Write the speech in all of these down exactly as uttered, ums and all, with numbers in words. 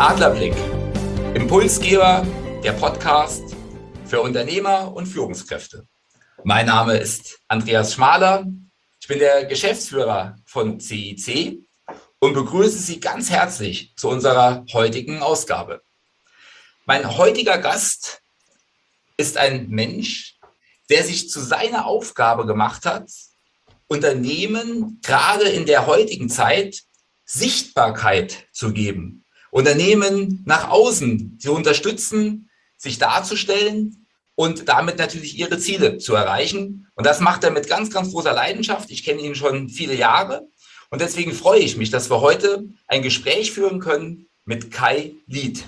Adlerblick, Impulsgeber, der Podcast für Unternehmer und Führungskräfte. Mein Name ist Andreas Schmaler, ich bin der Geschäftsführer von C I C und begrüße Sie ganz herzlich zu unserer heutigen Ausgabe. Mein heutiger Gast ist ein Mensch, der sich zu seiner Aufgabe gemacht hat, Unternehmen gerade in der heutigen Zeit Sichtbarkeit zu geben. Unternehmen nach außen zu unterstützen, sich darzustellen und damit natürlich ihre Ziele zu erreichen. Und das macht er mit ganz, ganz großer Leidenschaft. Ich kenne ihn schon viele Jahre und deswegen freue ich mich, dass wir heute ein Gespräch führen können mit Kai Lied.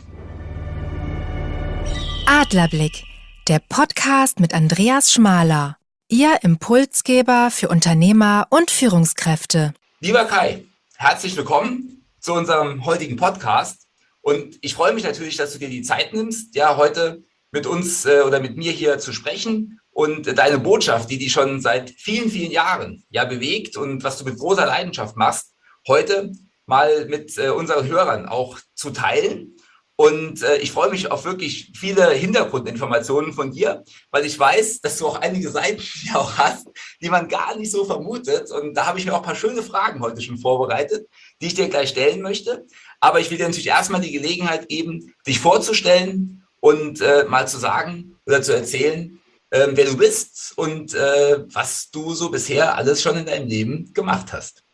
Adlerblick, der Podcast mit Andreas Schmaler, Ihr Impulsgeber für Unternehmer und Führungskräfte. Lieber Kai, herzlich willkommen zu unserem heutigen Podcast. Und ich freue mich natürlich, dass du dir die Zeit nimmst, ja, heute mit uns äh, oder mit mir hier zu sprechen und äh, deine Botschaft, die dich schon seit vielen, vielen Jahren ja bewegt und was du mit großer Leidenschaft machst, heute mal mit äh, unseren Hörern auch zu teilen. Und äh, ich freue mich auf wirklich viele Hintergrundinformationen von dir, weil ich weiß, dass du auch einige Seiten ja auch hast, die man gar nicht so vermutet. Und da habe ich mir auch ein paar schöne Fragen heute schon vorbereitet, die ich dir gleich stellen möchte. Aber ich will dir natürlich erstmal die Gelegenheit geben, dich vorzustellen und äh, mal zu sagen oder zu erzählen, äh, wer du bist und äh, was du so bisher alles schon in deinem Leben gemacht hast.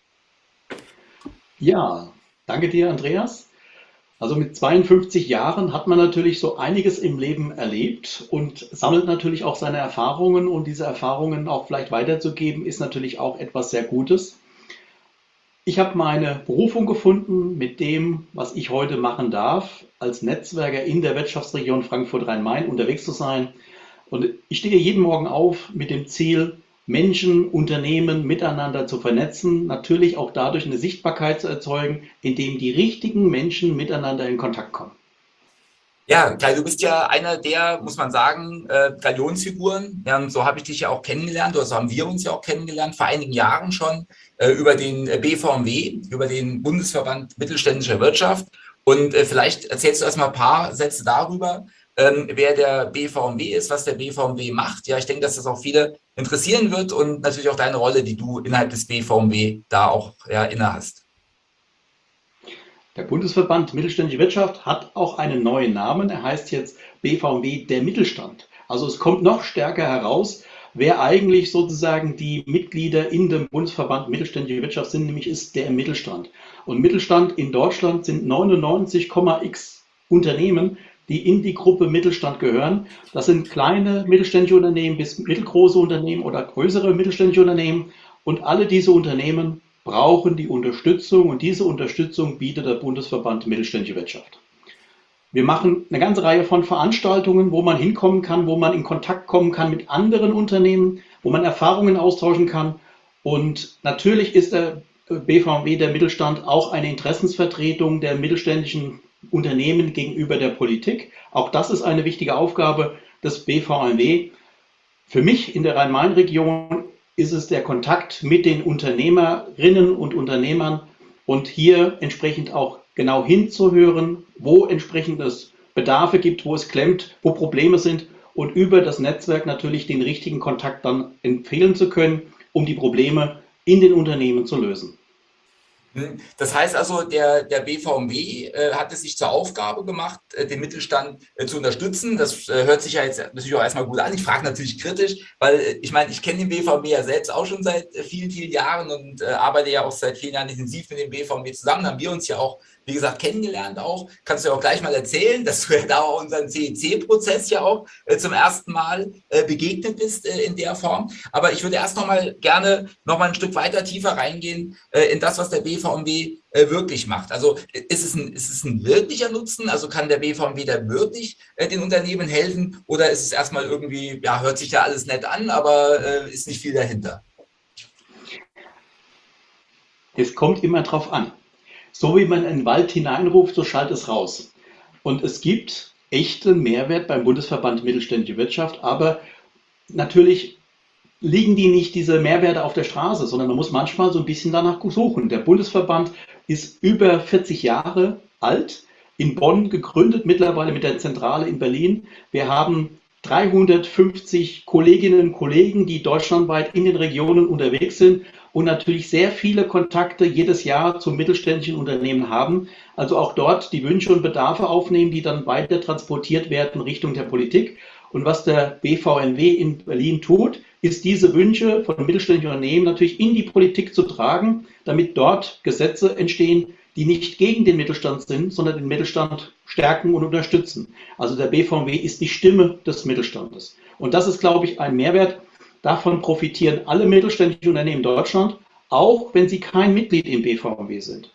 Ja, danke dir, Andreas. Also mit zweiundfünfzig Jahren hat man natürlich so einiges im Leben erlebt und sammelt natürlich auch seine Erfahrungen, und diese Erfahrungen auch vielleicht weiterzugeben, ist natürlich auch etwas sehr Gutes. Ich habe meine Berufung gefunden mit dem, was ich heute machen darf, als Netzwerker in der Wirtschaftsregion Frankfurt-Rhein-Main unterwegs zu sein. Und ich stehe jeden Morgen auf mit dem Ziel, Menschen, Unternehmen miteinander zu vernetzen, natürlich auch dadurch eine Sichtbarkeit zu erzeugen, indem die richtigen Menschen miteinander in Kontakt kommen. Ja, Kai, du bist ja einer der, muss man sagen, äh, Galionsfiguren. Ja, und so habe ich dich ja auch kennengelernt, oder so haben wir uns ja auch kennengelernt, vor einigen Jahren schon, äh, über den B V M W, über den Bundesverband Mittelständischer Wirtschaft. Und äh, vielleicht erzählst du erstmal ein paar Sätze darüber, ähm, wer der B V M W ist, was der B V M W macht. Ja, ich denke, dass das auch viele interessieren wird und natürlich auch deine Rolle, die du innerhalb des B V M W da auch ja, innehast. Der Bundesverband Mittelständische Wirtschaft hat auch einen neuen Namen. Er heißt jetzt B V M W der Mittelstand. Also es kommt noch stärker heraus, wer eigentlich sozusagen die Mitglieder in dem Bundesverband Mittelständische Wirtschaft sind, nämlich ist der Mittelstand. Und Mittelstand in Deutschland sind neunundneunzig Komma x Unternehmen, die in die Gruppe Mittelstand gehören. Das sind kleine mittelständische Unternehmen bis mittelgroße Unternehmen oder größere mittelständische Unternehmen. Und alle diese Unternehmen brauchen die Unterstützung, und diese Unterstützung bietet der Bundesverband Mittelständische Wirtschaft. Wir machen eine ganze Reihe von Veranstaltungen, wo man hinkommen kann, wo man in Kontakt kommen kann mit anderen Unternehmen, wo man Erfahrungen austauschen kann. Und natürlich ist der B V M W der Mittelstand auch eine Interessensvertretung der mittelständischen Unternehmen gegenüber der Politik. Auch das ist eine wichtige Aufgabe des B V M W. Für mich in der Rhein-Main-Region ist es der Kontakt mit den Unternehmerinnen und Unternehmern und hier entsprechend auch genau hinzuhören, wo entsprechend es Bedarfe gibt, wo es klemmt, wo Probleme sind, und über das Netzwerk natürlich den richtigen Kontakt dann empfehlen zu können, um die Probleme in den Unternehmen zu lösen. Das heißt also, der, der B V M W äh, hat es sich zur Aufgabe gemacht, äh, den Mittelstand äh, zu unterstützen. Das äh, hört sich ja jetzt natürlich auch erstmal gut an. Ich frage natürlich kritisch, weil äh, ich meine, ich kenne den B V M W ja selbst auch schon seit äh, vielen, vielen Jahren und äh, arbeite ja auch seit vielen Jahren intensiv mit dem B V M W zusammen. Haben wir uns ja auch, wie gesagt, kennengelernt auch. Kannst du ja auch gleich mal erzählen, dass du ja da auch unseren C I C-Prozess ja auch äh, zum ersten Mal äh, begegnet bist äh, in der Form. Aber ich würde erst noch mal gerne noch mal ein Stück weiter tiefer reingehen äh, in das, was der B V M W äh, wirklich macht. Also ist es, ein, ist es ein wirklicher Nutzen? Also kann der B V M W da wirklich äh, den Unternehmen helfen? Oder ist es erstmal irgendwie, ja, hört sich ja alles nett an, aber äh, ist nicht viel dahinter? Es kommt immer drauf an. So wie man in den Wald hineinruft, so schallt es raus. Und es gibt echten Mehrwert beim Bundesverband Mittelständische Wirtschaft, aber natürlich liegen die nicht, diese Mehrwerte, auf der Straße, sondern man muss manchmal so ein bisschen danach suchen. Der Bundesverband ist über vierzig Jahre alt. in Bonn gegründet, mittlerweile mit der Zentrale in Berlin. Wir haben dreihundertfünfzig Kolleginnen und Kollegen, die deutschlandweit in den Regionen unterwegs sind und natürlich sehr viele Kontakte jedes Jahr zu mittelständischen Unternehmen haben. Also auch dort die Wünsche und Bedarfe aufnehmen, die dann weiter transportiert werden Richtung der Politik. Und was der B V M W in Berlin tut, ist diese Wünsche von mittelständischen Unternehmen natürlich in die Politik zu tragen, damit dort Gesetze entstehen, die nicht gegen den Mittelstand sind, sondern den Mittelstand stärken und unterstützen. Also der B V M W ist die Stimme des Mittelstandes. Und das ist, glaube ich, ein Mehrwert. Davon profitieren alle mittelständischen Unternehmen in Deutschland, auch wenn sie kein Mitglied im B V M W sind.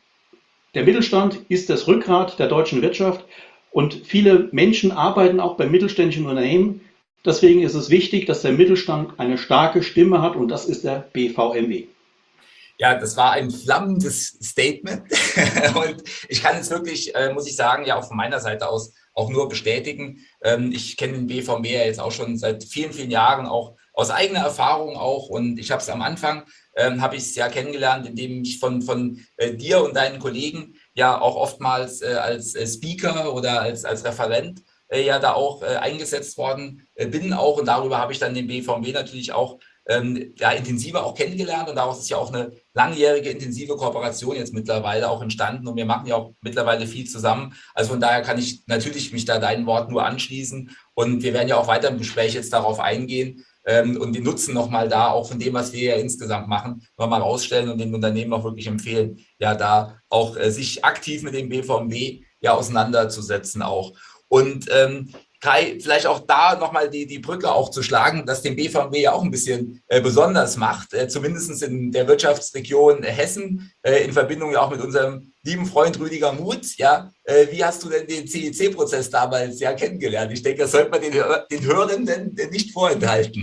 Der Mittelstand ist das Rückgrat der deutschen Wirtschaft und viele Menschen arbeiten auch bei mittelständischen Unternehmen. Deswegen ist es wichtig, dass der Mittelstand eine starke Stimme hat und das ist der B V M W. Ja, das war ein flammendes Statement und ich kann es wirklich, äh, muss ich sagen, ja auch von meiner Seite aus auch nur bestätigen. Ähm, ich kenne den B V M W ja jetzt auch schon seit vielen, vielen Jahren, auch aus eigener Erfahrung auch und ich habe es am Anfang, ähm, habe ich es ja kennengelernt, indem ich von, von äh, dir und deinen Kollegen ja auch oftmals äh, als äh, Speaker oder als, als Referent äh, ja da auch äh, eingesetzt worden äh, bin auch und darüber habe ich dann den B V M W natürlich auch ähm, ja, intensiver auch kennengelernt und daraus ist ja auch eine langjährige intensive Kooperation jetzt mittlerweile auch entstanden und wir machen ja auch mittlerweile viel zusammen. Also von daher kann ich natürlich mich da deinen Worten nur anschließen und wir werden ja auch weiter im Gespräch jetzt darauf eingehen ähm, und den Nutzen nochmal da auch von dem, was wir ja insgesamt machen, nochmal rausstellen und den Unternehmen auch wirklich empfehlen, ja da auch äh, sich aktiv mit dem B V M W ja auseinanderzusetzen auch. Und ähm, Kai, vielleicht auch da nochmal die, die Brücke auch zu schlagen, dass den B V M W ja auch ein bisschen äh, besonders macht, äh, zumindest in der Wirtschaftsregion äh, Hessen, äh, in Verbindung ja auch mit unserem lieben Freund Rüdiger Muth. Ja, äh, wie hast du denn den C I C-Prozess damals ja kennengelernt? Ich denke, das sollte man den, den Hörenden nicht vorenthalten.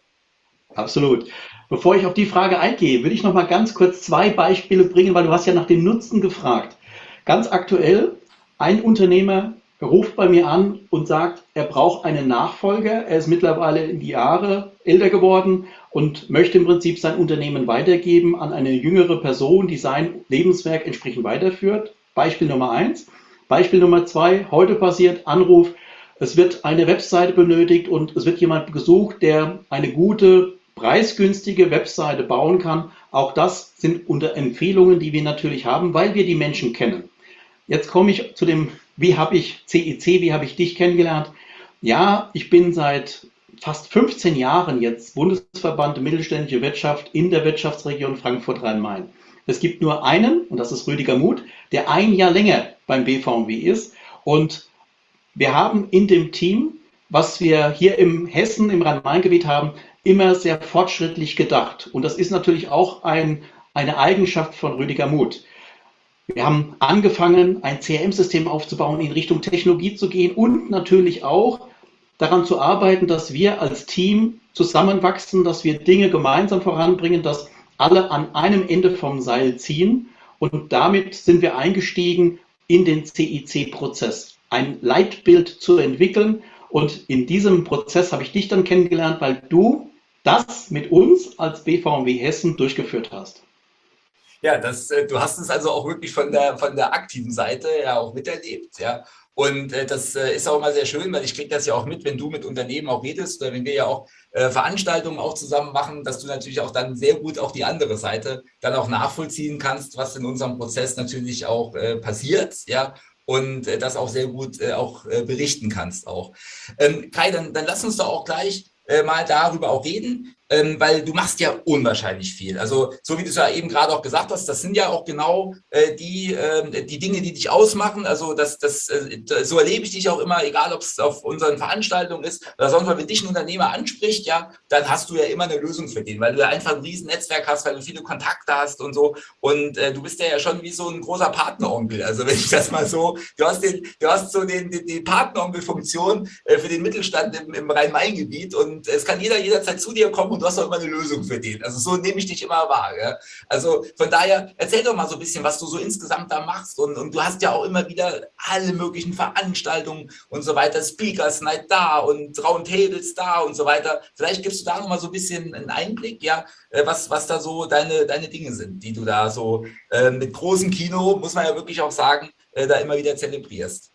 Absolut. Bevor ich auf die Frage eingehe, will ich noch mal ganz kurz zwei Beispiele bringen, weil du hast ja nach dem Nutzen gefragt. Ganz aktuell, ein Unternehmer ruft bei mir an und sagt, er braucht einen Nachfolger. Er ist mittlerweile in die Jahre älter geworden und möchte im Prinzip sein Unternehmen weitergeben an eine jüngere Person, die sein Lebenswerk entsprechend weiterführt. Beispiel Nummer eins. Beispiel Nummer zwei, heute passiert Anruf, es wird eine Webseite benötigt und es wird jemand gesucht, der eine gute, preisgünstige Webseite bauen kann. Auch das sind unter Empfehlungen, die wir natürlich haben, weil wir die Menschen kennen. Jetzt komme ich zu dem, wie habe ich C I C, wie habe ich dich kennengelernt? Ja, ich bin seit fast fünfzehn Jahren jetzt Bundesverband Mittelständische Wirtschaft in der Wirtschaftsregion Frankfurt-Rhein-Main. Es gibt nur einen, und das ist Rüdiger Muth, der ein Jahr länger beim B V M W ist. Und wir haben in dem Team, was wir hier im Hessen, im Rhein-Main-Gebiet haben, immer sehr fortschrittlich gedacht. Und das ist natürlich auch ein, eine Eigenschaft von Rüdiger Muth. Wir haben angefangen, ein C R M-System aufzubauen, in Richtung Technologie zu gehen und natürlich auch daran zu arbeiten, dass wir als Team zusammenwachsen, dass wir Dinge gemeinsam voranbringen, dass alle an einem Ende vom Seil ziehen. Und damit sind wir eingestiegen in den C I C-Prozess, ein Leitbild zu entwickeln. Und in diesem Prozess habe ich dich dann kennengelernt, weil du das mit uns als B V M W Hessen durchgeführt hast. Ja, das, du hast es also auch wirklich von der, von der aktiven Seite ja auch miterlebt, ja. Und äh, das äh, ist auch immer sehr schön, weil ich kriege das ja auch mit, wenn du mit Unternehmen auch redest oder wenn wir ja auch äh, Veranstaltungen auch zusammen machen, dass du natürlich auch dann sehr gut auch die andere Seite dann auch nachvollziehen kannst, was in unserem Prozess natürlich auch äh, passiert, ja. Und äh, das auch sehr gut äh, auch äh, berichten kannst auch. Ähm, Kai, dann, dann lass uns doch auch gleich äh, mal darüber auch reden, ähm, weil du machst ja unwahrscheinlich viel. Also so wie du es ja eben gerade auch gesagt hast, das sind ja auch genau äh, die, äh, die Dinge, die dich ausmachen. Also das, das, äh, so erlebe ich dich auch immer, egal ob es auf unseren Veranstaltungen ist oder sonst, wenn dich ein Unternehmer anspricht, ja, dann hast du ja immer eine Lösung für den, weil du ja einfach ein riesen Netzwerk hast, weil du viele Kontakte hast und so. Und äh, du bist ja, ja schon wie so ein großer Partneronkel. Also wenn ich das mal so, du hast den, du hast so den, den, die Partneronkel-Funktion äh, für den Mittelstand im, im Rhein-Main-Gebiet und es kann jeder jederzeit zu dir kommen und du hast auch immer eine Lösung für den. Also so nehme ich dich immer wahr. Ja? Also von daher, erzähl doch mal so ein bisschen, was du so insgesamt da machst. Und, und du hast ja auch immer wieder alle möglichen Veranstaltungen und so weiter, Speakers Night da und Roundtables da und so weiter. Vielleicht gibst du da noch mal so ein bisschen einen Einblick, ja, was, was da so deine, deine Dinge sind, die du da so äh, mit großem Kino, muss man ja wirklich auch sagen, äh, da immer wieder zelebrierst?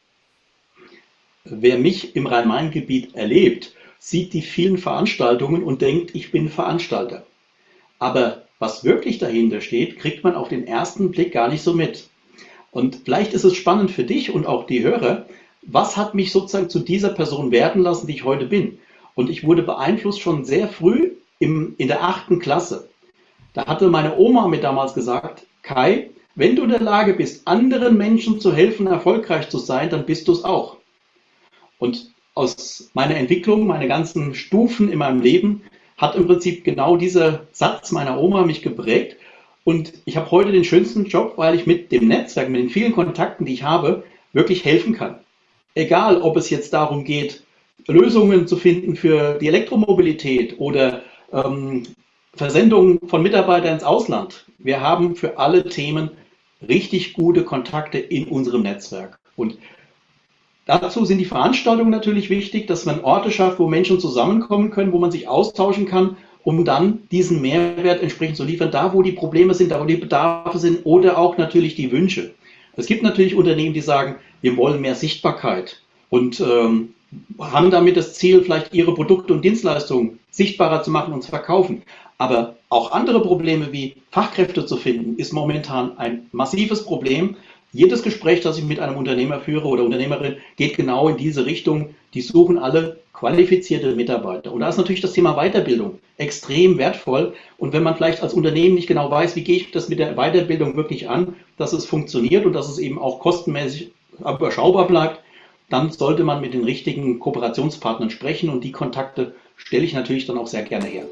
Wer mich im Rhein-Main-Gebiet erlebt, sieht die vielen Veranstaltungen und denkt, ich bin Veranstalter. Aber was wirklich dahinter steht, kriegt man auf den ersten Blick gar nicht so mit. Und vielleicht ist es spannend für dich und auch die Hörer, was hat mich sozusagen zu dieser Person werden lassen, die ich heute bin? Und ich wurde beeinflusst schon sehr früh im, in der achten Klasse. Da hatte meine Oma mir damals gesagt, Kai, wenn du in der Lage bist, anderen Menschen zu helfen, erfolgreich zu sein, dann bist du es auch. Und aus meiner Entwicklung, meine ganzen Stufen in meinem Leben, hat im Prinzip genau dieser Satz meiner Oma mich geprägt. Und ich habe heute den schönsten Job, weil ich mit dem Netzwerk, mit den vielen Kontakten, die ich habe, wirklich helfen kann. Egal, ob es jetzt darum geht, Lösungen zu finden für die Elektromobilität oder ähm, Versendung von Mitarbeitern ins Ausland. Wir haben für alle Themen richtig gute Kontakte in unserem Netzwerk. Und dazu sind die Veranstaltungen natürlich wichtig, dass man Orte schafft, wo Menschen zusammenkommen können, wo man sich austauschen kann, um dann diesen Mehrwert entsprechend zu liefern, da wo die Probleme sind, da wo die Bedarfe sind oder auch natürlich die Wünsche. Es gibt natürlich Unternehmen, die sagen, wir wollen mehr Sichtbarkeit und ähm, haben damit das Ziel, vielleicht ihre Produkte und Dienstleistungen sichtbarer zu machen und zu verkaufen. Aber auch andere Probleme wie Fachkräfte zu finden, ist momentan ein massives Problem. Jedes Gespräch, das ich mit einem Unternehmer führe oder Unternehmerin, geht genau in diese Richtung. Die suchen alle qualifizierte Mitarbeiter. Und da ist natürlich das Thema Weiterbildung extrem wertvoll. Und wenn man vielleicht als Unternehmen nicht genau weiß, wie gehe ich das mit der Weiterbildung wirklich an, dass es funktioniert und dass es eben auch kostenmäßig überschaubar bleibt, dann sollte man mit den richtigen Kooperationspartnern sprechen. Und die Kontakte stelle ich natürlich dann auch sehr gerne her.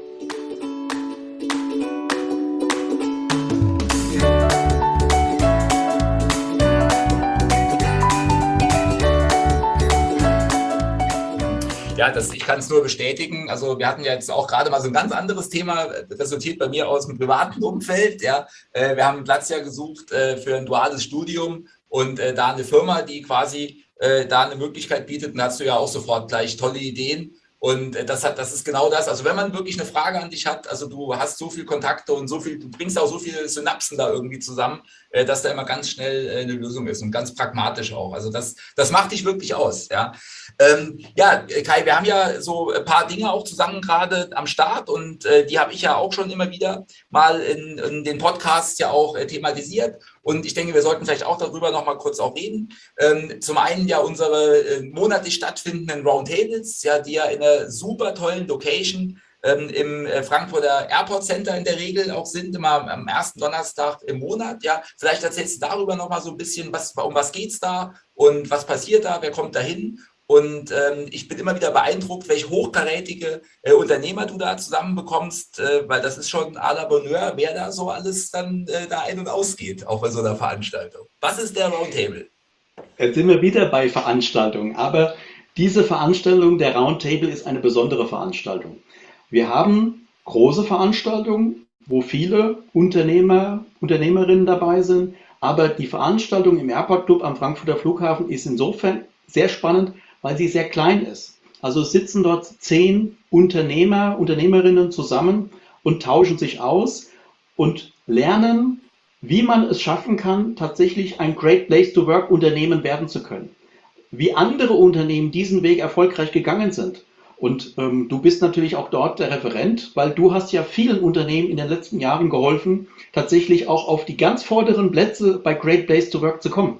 Ja, das, ich kann es nur bestätigen. Also wir hatten ja jetzt auch gerade mal so ein ganz anderes Thema, resultiert bei mir aus dem privaten Umfeld. Ja, äh, wir haben einen Platz ja gesucht äh, für ein duales Studium und äh, da eine Firma, die quasi äh, da eine Möglichkeit bietet. Und da hast du ja auch sofort gleich tolle Ideen. Und äh, das hat, das ist genau das. Also wenn man wirklich eine Frage an dich hat, also du hast so viele Kontakte und so viel, du bringst auch so viele Synapsen da irgendwie zusammen, äh, dass da immer ganz schnell äh, eine Lösung ist und ganz pragmatisch auch. Also das, das macht dich wirklich aus, ja. Ähm, ja, Kai, wir haben ja so ein paar Dinge auch zusammen gerade am Start und äh, die habe ich ja auch schon immer wieder mal in, in den Podcasts ja auch äh, thematisiert und ich denke, wir sollten vielleicht auch darüber noch mal kurz auch reden. Ähm, zum einen ja unsere äh, monatlich stattfindenden Roundtables, ja, die ja in einer super tollen Location ähm, im äh, Frankfurter Airport Center in der Regel auch sind, immer am ersten Donnerstag im Monat, ja. Vielleicht erzählst du darüber noch mal so ein bisschen, was, um was geht's da und was passiert da, wer kommt da hin? Und ähm, ich bin immer wieder beeindruckt, welche hochkarätige äh, Unternehmer du da zusammenbekommst, äh, weil das ist schon à la Bonheur, wer da so alles dann äh, da ein- und ausgeht, auch bei so einer Veranstaltung. Was ist der Roundtable? Jetzt sind wir wieder bei Veranstaltungen, aber diese Veranstaltung, der Roundtable, ist eine besondere Veranstaltung. Wir haben große Veranstaltungen, wo viele Unternehmer, Unternehmerinnen dabei sind, aber die Veranstaltung im Airport Club am Frankfurter Flughafen ist insofern sehr spannend, weil sie sehr klein ist. Also es sitzen dort zehn Unternehmer, Unternehmerinnen zusammen und tauschen sich aus und lernen, wie man es schaffen kann, tatsächlich ein Great Place to Work Unternehmen werden zu können. Wie andere Unternehmen diesen Weg erfolgreich gegangen sind. Und ähm, du bist natürlich auch dort der Referent, weil du hast ja vielen Unternehmen in den letzten Jahren geholfen, tatsächlich auch auf die ganz vorderen Plätze bei Great Place to Work zu kommen.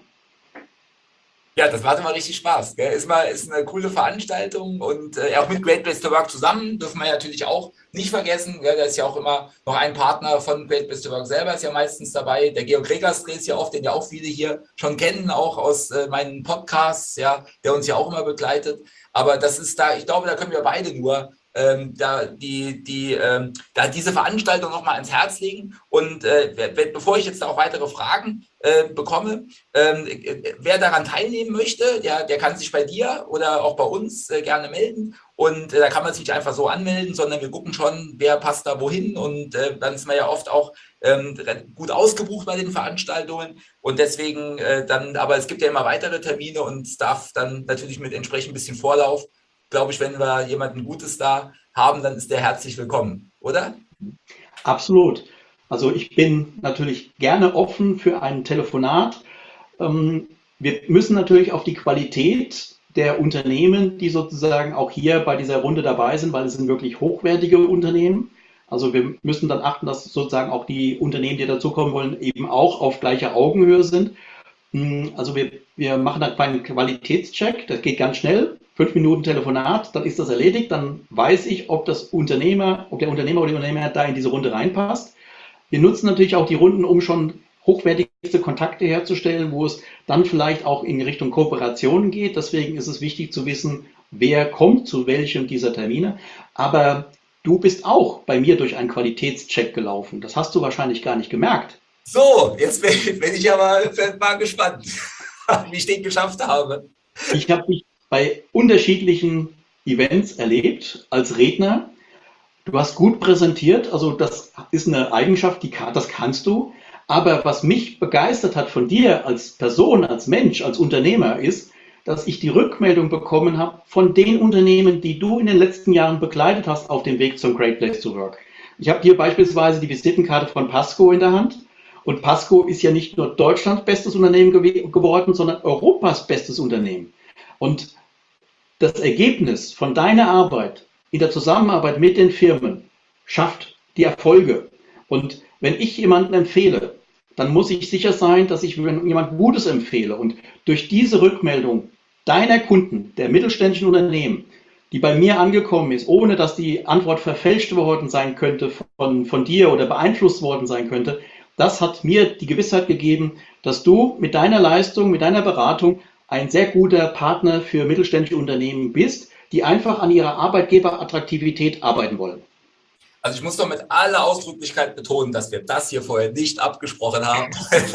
Ja, das macht immer richtig Spaß. Gell? Ist mal, ist eine coole Veranstaltung und äh, auch mit Great Place to Work zusammen dürfen wir ja natürlich auch nicht vergessen. Gell? Da ist ja auch immer noch ein Partner von Great Place to Work selber, ist ja meistens dabei. Der Georg Regersdreh ist ja oft, den ja auch viele hier schon kennen, auch aus äh, meinen Podcasts, ja, der uns ja auch immer begleitet. Aber das ist da, ich glaube, da können wir beide nur Ähm, da die, die, ähm, da diese Veranstaltung nochmal ans Herz legen. Und äh, bevor ich jetzt auch weitere Fragen äh, bekomme, ähm, wer daran teilnehmen möchte, der, der kann sich bei dir oder auch bei uns äh, gerne melden. Und äh, da kann man sich nicht einfach so anmelden, sondern wir gucken schon, wer passt da wohin. Und äh, dann ist man ja oft auch ähm, gut ausgebucht bei den Veranstaltungen. Und deswegen äh, dann, aber es gibt ja immer weitere Termine und es darf dann natürlich mit entsprechend ein bisschen Vorlauf, glaube ich, wenn wir jemanden Gutes da haben, dann ist der herzlich willkommen, oder? Absolut. Also ich bin natürlich gerne offen für ein Telefonat. Ähm, wir müssen natürlich auf die Qualität der Unternehmen, die sozusagen auch hier bei dieser Runde dabei sind, weil es sind wirklich hochwertige Unternehmen. Also wir müssen dann achten, dass sozusagen auch die Unternehmen, die dazukommen wollen, eben auch auf gleicher Augenhöhe sind. Also wir, wir machen dann einen Qualitätscheck, das geht ganz schnell, fünf Minuten Telefonat, dann ist das erledigt, dann weiß ich, ob das Unternehmer, ob der Unternehmer oder die Unternehmer da in diese Runde reinpasst. Wir nutzen natürlich auch die Runden, um schon hochwertigste Kontakte herzustellen, wo es dann vielleicht auch in Richtung Kooperationen geht. Deswegen ist es wichtig zu wissen, wer kommt zu welchem dieser Termine. Aber du bist auch bei mir durch einen Qualitätscheck gelaufen. Das hast du wahrscheinlich gar nicht gemerkt. So, jetzt bin, bin ich aber mal gespannt, wie ich den geschafft habe. Ich habe dich bei unterschiedlichen Events erlebt als Redner. Du hast gut präsentiert, also das ist eine Eigenschaft, die, das kannst du. Aber was mich begeistert hat von dir als Person, als Mensch, als Unternehmer ist, dass ich die Rückmeldung bekommen habe von den Unternehmen, die du in den letzten Jahren begleitet hast auf dem Weg zum Great Place to Work. Ich habe hier beispielsweise die Visitenkarte von Pasco in der Hand. Und Pasco ist ja nicht nur Deutschlands bestes Unternehmen gew- geworden, sondern Europas bestes Unternehmen. Und das Ergebnis von deiner Arbeit in der Zusammenarbeit mit den Firmen schafft die Erfolge. Und wenn ich jemanden empfehle, dann muss ich sicher sein, dass ich jemand Gutes empfehle. Und durch diese Rückmeldung deiner Kunden, der mittelständischen Unternehmen, die bei mir angekommen ist, ohne dass die Antwort verfälscht worden sein könnte von, von dir oder beeinflusst worden sein könnte, das hat mir die Gewissheit gegeben, dass du mit deiner Leistung, mit deiner Beratung ein sehr guter Partner für mittelständische Unternehmen bist, die einfach an ihrer Arbeitgeberattraktivität arbeiten wollen. Also ich muss doch mit aller Ausdrücklichkeit betonen, dass wir das hier vorher nicht abgesprochen haben.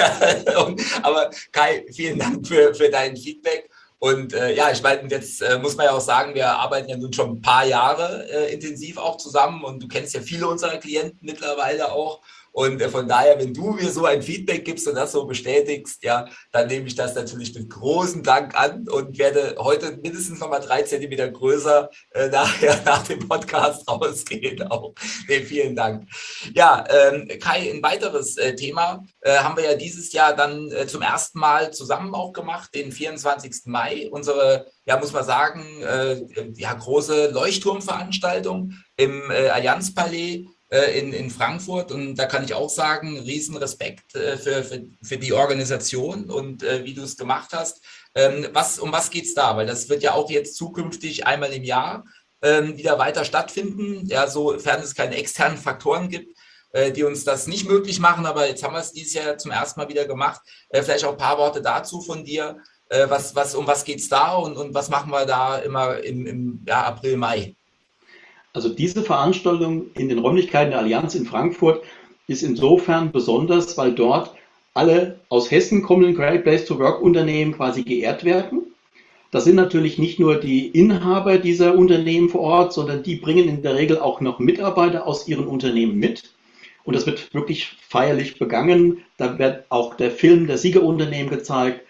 Aber Kai, vielen Dank für, für dein Feedback. Und äh, ja, ich meine, jetzt äh, muss man ja auch sagen, wir arbeiten ja nun schon ein paar Jahre äh, intensiv auch zusammen und du kennst ja viele unserer Klienten mittlerweile auch. Und von daher, wenn du mir so ein Feedback gibst und das so bestätigst, ja, dann nehme ich das natürlich mit großem Dank an und werde heute mindestens nochmal drei Zentimeter größer äh, nachher nach dem Podcast rausgehen. Auch. Nee, vielen Dank. Ja, ähm, Kai, ein weiteres äh, Thema äh, haben wir ja dieses Jahr dann äh, zum ersten Mal zusammen auch gemacht, den vierundzwanzigsten Mai. Unsere, ja, muss man sagen, äh, ja, große Leuchtturmveranstaltung im äh, Allianzpalais In, in Frankfurt, und da kann ich auch sagen, riesen Respekt äh, für, für, für die Organisation und äh, wie du es gemacht hast. Ähm, was, um was geht es da? Weil das wird ja auch jetzt zukünftig einmal im Jahr ähm, wieder weiter stattfinden, ja, sofern es keine externen Faktoren gibt, äh, die uns das nicht möglich machen, aber jetzt haben wir es dieses Jahr zum ersten Mal wieder gemacht. Äh, vielleicht auch ein paar Worte dazu von dir. Äh, was, was, um was geht es da und, und was machen wir da immer im, im ja, April, Mai? Also diese Veranstaltung in den Räumlichkeiten der Allianz in Frankfurt ist insofern besonders, weil dort alle aus Hessen kommenden Great Place to Work Unternehmen quasi geehrt werden. Das sind natürlich nicht nur die Inhaber dieser Unternehmen vor Ort, sondern die bringen in der Regel auch noch Mitarbeiter aus ihren Unternehmen mit. Und das wird wirklich feierlich begangen. Da wird auch der Film der Siegerunternehmen gezeigt.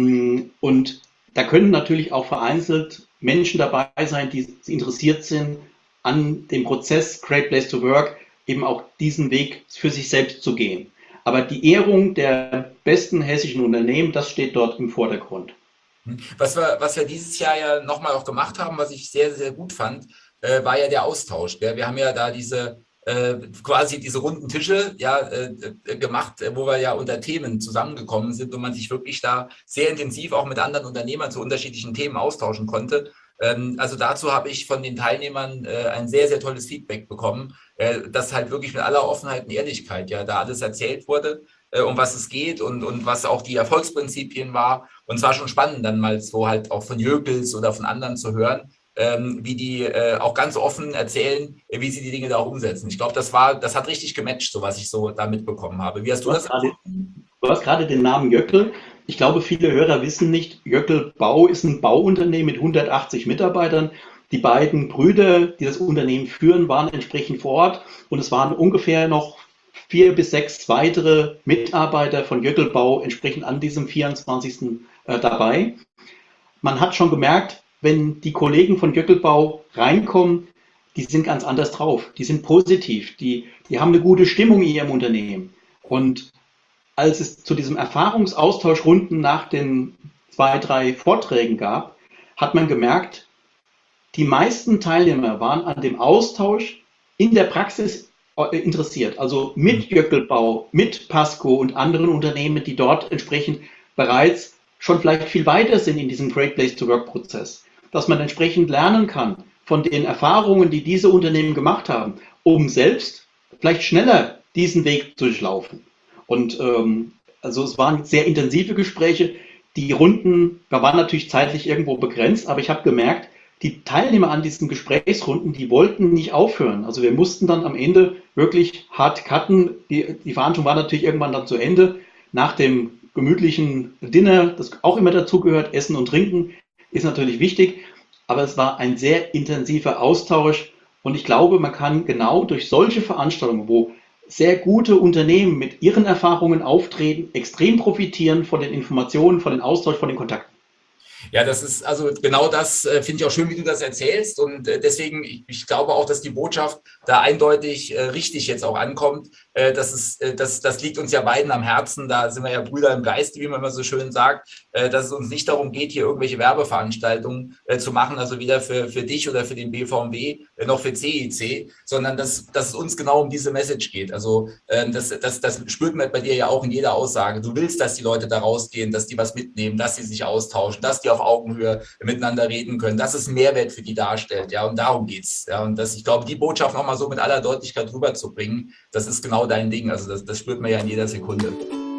Und da können natürlich auch vereinzelt Menschen dabei sein, die interessiert sind, an dem Prozess Great Place to Work eben auch diesen Weg für sich selbst zu gehen. Aber die Ehrung der besten hessischen Unternehmen, das steht dort im Vordergrund. Was wir, was wir dieses Jahr ja nochmal auch gemacht haben, was ich sehr, sehr gut fand, äh, war ja der Austausch. Ja, wir haben ja da diese äh, quasi diese runden Tische ja, äh, gemacht, wo wir ja unter Themen zusammengekommen sind und man sich wirklich da sehr intensiv auch mit anderen Unternehmern zu unterschiedlichen Themen austauschen konnte. Also dazu habe ich von den Teilnehmern äh, ein sehr, sehr tolles Feedback bekommen, äh, dass halt wirklich mit aller Offenheit und Ehrlichkeit ja da alles erzählt wurde, äh, um was es geht und, und was auch die Erfolgsprinzipien war. Und es war schon spannend, dann mal so halt auch von Jökels oder von anderen zu hören, ähm, wie die äh, auch ganz offen erzählen, wie sie die Dinge da auch umsetzen. Ich glaube, das war, das hat richtig gematcht, so was ich so da mitbekommen habe. Wie hast du, du das gerade, Du hast gerade den Namen Jöckel. Ich glaube, viele Hörer wissen nicht, Jöckel Bau ist ein Bauunternehmen mit hundertachtzig Mitarbeitern. Die beiden Brüder, die das Unternehmen führen, waren entsprechend vor Ort und es waren ungefähr noch vier bis sechs weitere Mitarbeiter von Jöckel Bau entsprechend an diesem vierundzwanzigsten Äh, dabei. Man hat schon gemerkt, wenn die Kollegen von Jöckel Bau reinkommen, die sind ganz anders drauf, die sind positiv, die, die haben eine gute Stimmung in ihrem Unternehmen und als es zu diesem Erfahrungsaustauschrunden nach den zwei, drei Vorträgen gab, hat man gemerkt, die meisten Teilnehmer waren an dem Austausch in der Praxis äh, interessiert. Also mit Jöckelbau, mit Pasco und anderen Unternehmen, die dort entsprechend bereits schon vielleicht viel weiter sind in diesem Great Place to Work Prozess. Dass man entsprechend lernen kann von den Erfahrungen, die diese Unternehmen gemacht haben, um selbst vielleicht schneller diesen Weg zu durchlaufen. Und ähm, also es waren sehr intensive Gespräche. Die Runden, da waren natürlich zeitlich irgendwo begrenzt, aber ich habe gemerkt, die Teilnehmer an diesen Gesprächsrunden, die wollten nicht aufhören. Also wir mussten dann am Ende wirklich hart cutten. Die, die Veranstaltung war natürlich irgendwann dann zu Ende. Nach dem gemütlichen Dinner, das auch immer dazugehört, Essen und Trinken ist natürlich wichtig. Aber es war ein sehr intensiver Austausch. Und ich glaube, man kann genau durch solche Veranstaltungen, wo sehr gute Unternehmen mit ihren Erfahrungen auftreten, extrem profitieren von den Informationen, von dem Austausch, von den Kontakten. Ja, das ist also genau das, äh, finde ich auch schön, wie du das erzählst. Und äh, deswegen, ich, ich glaube auch, dass die Botschaft da eindeutig äh, richtig jetzt auch ankommt. Äh, das, ist, äh, das, das liegt uns ja beiden am Herzen. Da sind wir ja Brüder im Geiste, wie man immer so schön sagt, äh, dass es uns nicht darum geht, hier irgendwelche Werbeveranstaltungen äh, zu machen, also weder für, für dich oder für den B V M W äh, noch für C I C, sondern dass, dass es uns genau um diese Message geht. Also äh, das, das, das spürt man bei dir ja auch in jeder Aussage. Du willst, dass die Leute da rausgehen, dass die was mitnehmen, dass sie sich austauschen, dass die auf Augenhöhe miteinander reden können, dass es einen Mehrwert für die darstellt, ja, und darum geht's, ja, und das, ich glaube, die Botschaft nochmal so mit aller Deutlichkeit rüberzubringen, das ist genau dein Ding, also das, das spürt man ja in jeder Sekunde.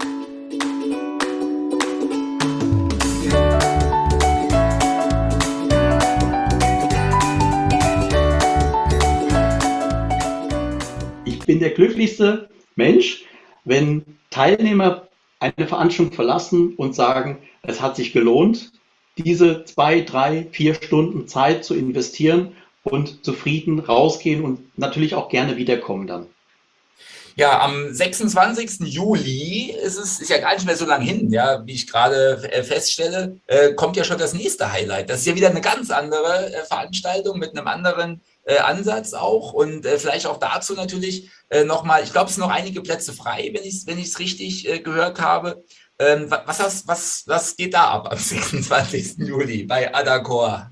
Ich bin der glücklichste Mensch, wenn Teilnehmer eine Veranstaltung verlassen und sagen, es hat sich gelohnt, diese zwei, drei, vier Stunden Zeit zu investieren und zufrieden rausgehen und natürlich auch gerne wiederkommen dann. Ja, am sechsundzwanzigsten Juli ist es ist ja gar nicht mehr so lang hin, ja, wie ich gerade äh, feststelle, äh, kommt ja schon das nächste Highlight. Das ist ja wieder eine ganz andere äh, Veranstaltung mit einem anderen äh, Ansatz auch und äh, vielleicht auch dazu natürlich äh, nochmal, ich glaube, es sind noch einige Plätze frei, wenn ich es wenn ich es richtig äh, gehört habe. Ähm, was, was, was, was geht da ab am sechsundzwanzigsten Juli bei Adacor?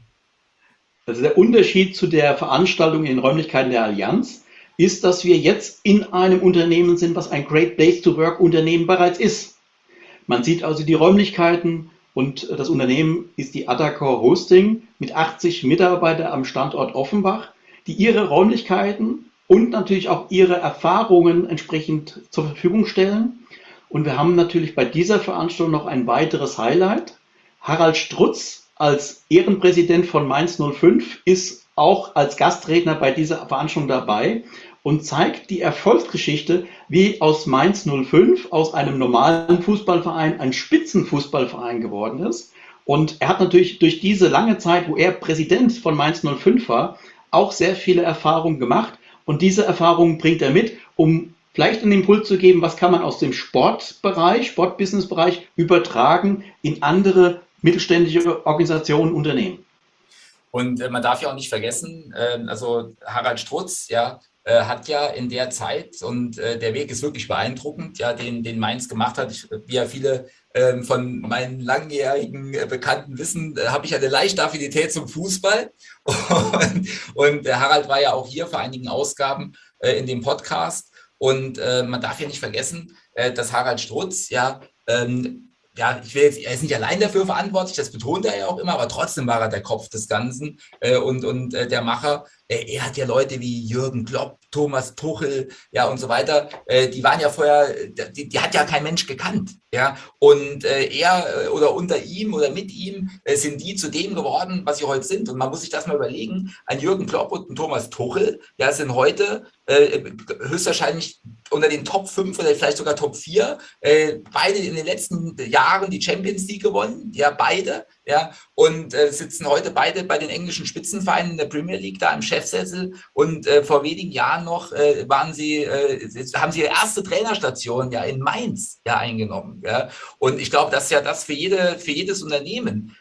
Also der Unterschied zu der Veranstaltung in den Räumlichkeiten der Allianz ist, dass wir jetzt in einem Unternehmen sind, was ein Great Place to Work Unternehmen bereits ist. Man sieht also die Räumlichkeiten und das Unternehmen ist die Adacor Hosting mit achtzig Mitarbeitern am Standort Offenbach, die ihre Räumlichkeiten und natürlich auch ihre Erfahrungen entsprechend zur Verfügung stellen. Und wir haben natürlich bei dieser Veranstaltung noch ein weiteres Highlight. Harald Strutz als Ehrenpräsident von Mainz null fünf ist auch als Gastredner bei dieser Veranstaltung dabei und zeigt die Erfolgsgeschichte, wie aus Mainz null fünf, aus einem normalen Fußballverein, ein Spitzenfußballverein geworden ist. Und er hat natürlich durch diese lange Zeit, wo er Präsident von Mainz null fünf war, auch sehr viele Erfahrungen gemacht. Und diese Erfahrungen bringt er mit, um vielleicht einen Impuls zu geben, was kann man aus dem Sportbereich, Sportbusinessbereich übertragen in andere mittelständische Organisationen, Unternehmen. Und äh, man darf ja auch nicht vergessen, äh, also Harald Strutz, ja, äh, hat ja in der Zeit, und äh, der Weg ist wirklich beeindruckend, ja, den, den Mainz gemacht hat. Ich, wie ja viele äh, von meinen langjährigen äh, Bekannten wissen, äh, habe ich eine leichte Affinität zum Fußball. Und, und äh, Harald war ja auch hier vor einigen Ausgaben äh, in dem Podcast. Und äh, man darf ja nicht vergessen, äh, dass Harald Strutz, ja, ähm, ja, ich will jetzt, er ist nicht allein dafür verantwortlich, das betont er ja auch immer, aber trotzdem war er der Kopf des Ganzen äh, und, und äh, der Macher. Äh, er hat ja Leute wie Jürgen Klopp, Thomas Tuchel, ja und so weiter, äh, die waren ja vorher, die, die hat ja kein Mensch gekannt, ja, und äh, er äh, oder unter ihm oder mit ihm äh, sind die zu dem geworden, was sie heute sind. Und man muss sich das mal überlegen, ein Jürgen Klopp und ein Thomas Tuchel, ja, sind heute äh, höchstwahrscheinlich unter den Top fünf oder vielleicht sogar Top vier, äh, beide in den letzten Jahren die Champions League gewonnen, ja, beide, ja, und äh, sitzen heute beide bei den englischen Spitzenvereinen in der Premier League da im Chefsessel und äh, vor wenigen Jahren noch äh, waren sie, äh, haben sie ihre erste Trainerstation ja in Mainz ja eingenommen, ja, und ich glaube, das ist ja das für jede, für jedes Unternehmen,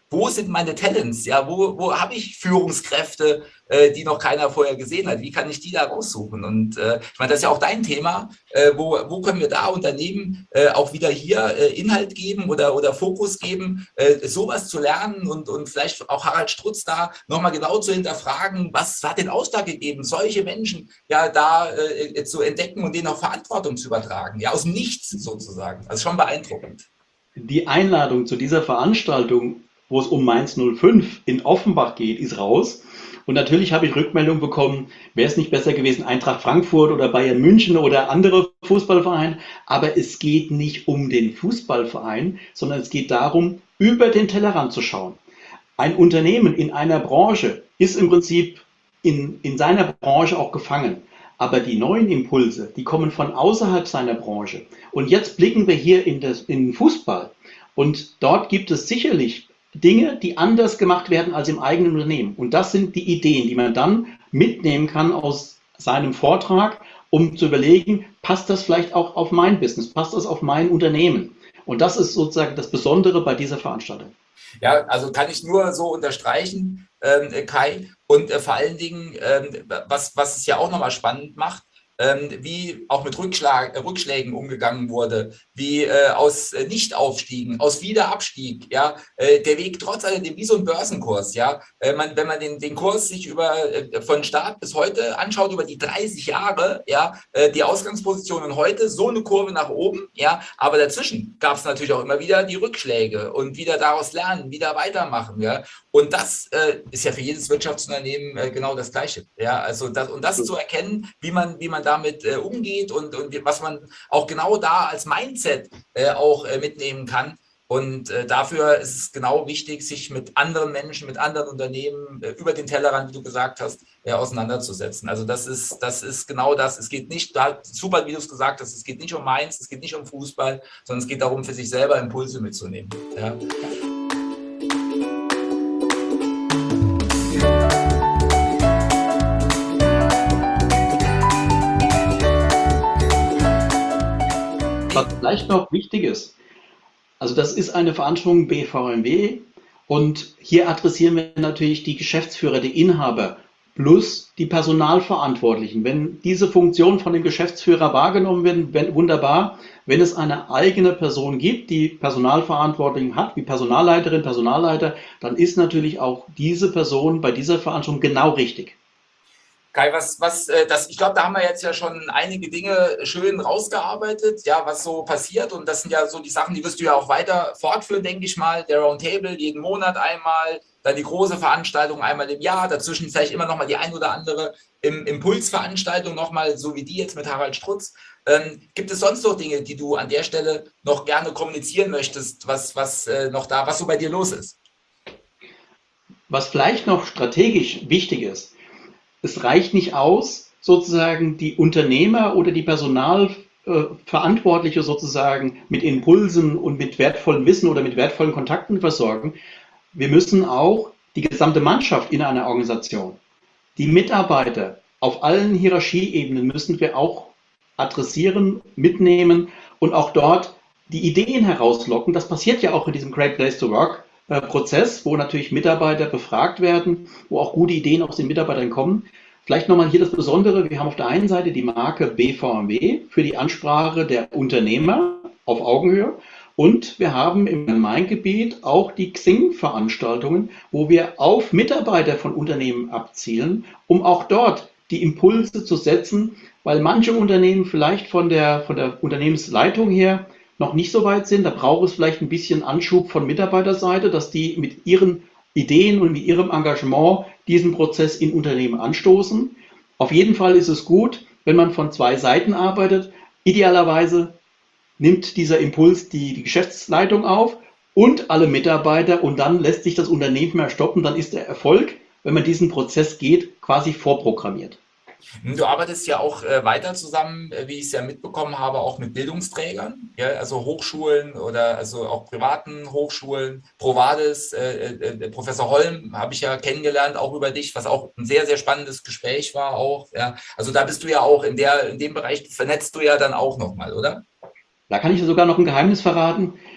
wo sind meine Talents? Ja, wo, wo habe ich Führungskräfte, äh, die noch keiner vorher gesehen hat? Wie kann ich die da raussuchen? Und äh, ich meine, das ist ja auch dein Thema. Äh, wo, wo können wir da Unternehmen äh, auch wieder hier äh, Inhalt geben oder, oder Fokus geben, äh, sowas zu lernen und, und vielleicht auch Harald Strutz da nochmal genau zu hinterfragen, was hat den Ausschlag gegeben, solche Menschen ja da äh, zu entdecken und denen auch Verantwortung zu übertragen, ja, aus dem Nichts sozusagen. Also schon beeindruckend. Die Einladung zu dieser Veranstaltung, wo es um Mainz null fünf in Offenbach geht, ist raus. Und natürlich habe ich Rückmeldung bekommen, wäre es nicht besser gewesen, Eintracht Frankfurt oder Bayern München oder andere Fußballvereine. Aber es geht nicht um den Fußballverein, sondern es geht darum, über den Tellerrand zu schauen. Ein Unternehmen in einer Branche ist im Prinzip in, in seiner Branche auch gefangen. Aber die neuen Impulse, die kommen von außerhalb seiner Branche. Und jetzt blicken wir hier in, das, in den Fußball. Und dort gibt es sicherlich Dinge, die anders gemacht werden als im eigenen Unternehmen. Und das sind die Ideen, die man dann mitnehmen kann aus seinem Vortrag, um zu überlegen, passt das vielleicht auch auf mein Business, passt das auf mein Unternehmen? Und das ist sozusagen das Besondere bei dieser Veranstaltung. Ja, also kann ich nur so unterstreichen, ähm, Kai. Und äh, vor allen Dingen, ähm, was, was es ja auch nochmal spannend macht, ähm, wie auch mit Rückschlag, äh, Rückschlägen umgegangen wurde, wie äh, aus äh, Nichtaufstiegen, aus Wiederabstieg, ja, äh, der Weg trotz alledem wie so ein Börsenkurs, ja, äh, man, wenn man den, den Kurs sich über äh, von Start bis heute anschaut, über die dreißig Jahre, ja, äh, die Ausgangspositionen heute, so eine Kurve nach oben, ja, aber dazwischen gab es natürlich auch immer wieder die Rückschläge und wieder daraus lernen, wieder weitermachen, ja, und das äh, ist ja für jedes Wirtschaftsunternehmen äh, genau das Gleiche, ja, also das, und das zu erkennen, wie man, wie man damit äh, umgeht und, und was man auch genau da als Mindset äh, auch äh, mitnehmen kann. Und äh, dafür ist es genau wichtig, sich mit anderen Menschen, mit anderen Unternehmen äh, über den Tellerrand, wie du gesagt hast, äh, auseinanderzusetzen. Also das ist, das ist genau das. Es geht nicht, da, super, wie du es gesagt hast, es geht nicht um Mainz, es geht nicht um Fußball, sondern es geht darum, für sich selber Impulse mitzunehmen. Ja. Was vielleicht noch wichtig ist, also das ist eine Veranstaltung B V M W und hier adressieren wir natürlich die Geschäftsführer, die Inhaber plus die Personalverantwortlichen. Wenn diese Funktion von dem Geschäftsführer wahrgenommen wird, wenn, wunderbar. Wenn es eine eigene Person gibt, die Personalverantwortung hat, wie Personalleiterin, Personalleiter, dann ist natürlich auch diese Person bei dieser Veranstaltung genau richtig. Kai, was, was, das, ich glaube, da haben wir jetzt ja schon einige Dinge schön rausgearbeitet, ja, was so passiert. Und das sind ja so die Sachen, die wirst du ja auch weiter fortführen, denke ich mal. Der Roundtable jeden Monat einmal, dann die große Veranstaltung einmal im Jahr, dazwischen vielleicht immer noch mal die ein oder andere im Impulsveranstaltung nochmal, so wie die jetzt mit Harald Strutz. Ähm, gibt es sonst noch Dinge, die du an der Stelle noch gerne kommunizieren möchtest, was, was äh, noch da, was so bei dir los ist? Was vielleicht noch strategisch wichtig ist, es reicht nicht aus, sozusagen die Unternehmer oder die Personalverantwortliche sozusagen mit Impulsen und mit wertvollem Wissen oder mit wertvollen Kontakten versorgen. Wir müssen auch die gesamte Mannschaft in einer Organisation, die Mitarbeiter auf allen Hierarchieebenen müssen wir auch adressieren, mitnehmen und auch dort die Ideen herauslocken. Das passiert ja auch in diesem Great Place to Work Prozess, wo natürlich Mitarbeiter befragt werden, wo auch gute Ideen aus den Mitarbeitern kommen. Vielleicht nochmal hier das Besondere, wir haben auf der einen Seite die Marke B V M W für die Ansprache der Unternehmer auf Augenhöhe und wir haben im Main-Gebiet auch die Xing-Veranstaltungen, wo wir auf Mitarbeiter von Unternehmen abzielen, um auch dort die Impulse zu setzen, weil manche Unternehmen vielleicht von der, von der Unternehmensleitung her noch nicht so weit sind, da braucht es vielleicht ein bisschen Anschub von Mitarbeiterseite, dass die mit ihren Ideen und mit ihrem Engagement diesen Prozess in Unternehmen anstoßen. Auf jeden Fall ist es gut, wenn man von zwei Seiten arbeitet. Idealerweise nimmt dieser Impuls die, die Geschäftsleitung auf und alle Mitarbeiter und dann lässt sich das Unternehmen mehr stoppen. Dann ist der Erfolg, wenn man diesen Prozess geht, quasi vorprogrammiert. Du arbeitest ja auch äh, weiter zusammen, äh, wie ich es ja mitbekommen habe, auch mit Bildungsträgern, ja, also Hochschulen oder also auch privaten Hochschulen. Provades, äh, äh, Professor Holm habe ich ja kennengelernt, auch über dich, was auch ein sehr, sehr spannendes Gespräch war auch. Ja. Also da bist du ja auch in, der, in dem Bereich, vernetzt du ja dann auch nochmal, oder? Da kann ich sogar noch ein Geheimnis verraten.